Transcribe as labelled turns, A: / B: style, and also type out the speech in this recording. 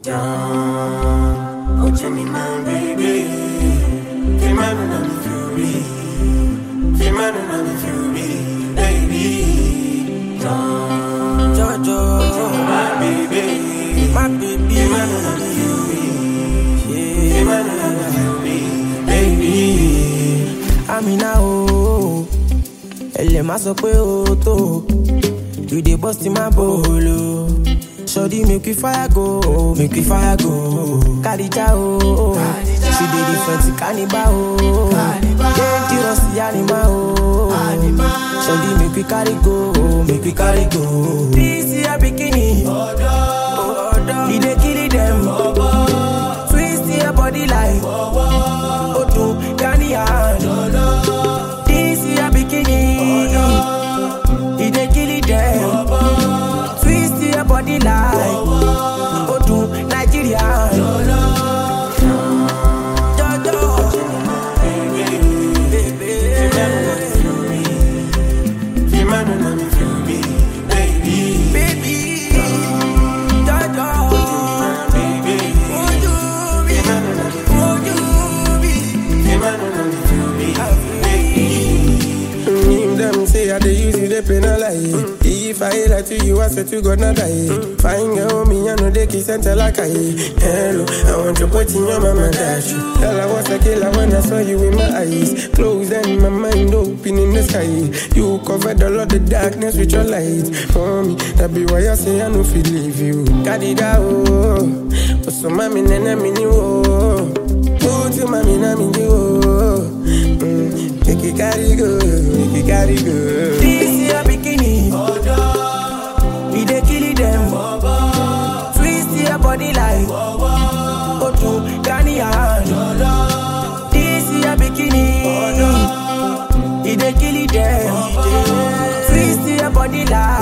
A: Down, oh Jimmy, my baby. Feel my and fury. Feel my and fury, baby. Down,
B: Jojo,
A: my baby.
B: my baby.
A: Feel my and fury. Feel my and fury, baby.
B: Amina oh, elle m'a sopé auto. You dey bust in my bolo. Shorty make we fire go, make we fire go. Kadija oh, she dey different cannibal oh. Dangerous animal oh. Shorty make we carry go, make we carry go. This is a bikini, he dey kill them. Twist your body like Otu Ghanian. This is a bikini, he dey kill them. Twist your body like Otu Nigerian. Jojo, baby.
A: Feel my and fury, baby.
B: Baby, Jojo,
A: Baby.
B: would you be? Would you be?
A: Feel my and fury, baby.
C: Them say I dey use you, they penalize. If I lie to you, I said you gonna die. Fine girl, me, I know they kiss and tell like I. Hello, I want to put in your mama dash. Tell I was a killer when I saw you in my eyes. Closed and my mind open in the sky. You covered all of the darkness with your light. For me, that be why I say I no feel leave you. Kadida oh, so mami nene mini oh. Put you mami na mini oh. Make it carry go, make it carry go.
B: This is a bikini, he dey kill them. Twist your body like Otu Ghanian. This is a bikini, he dey kill them. Twist your body like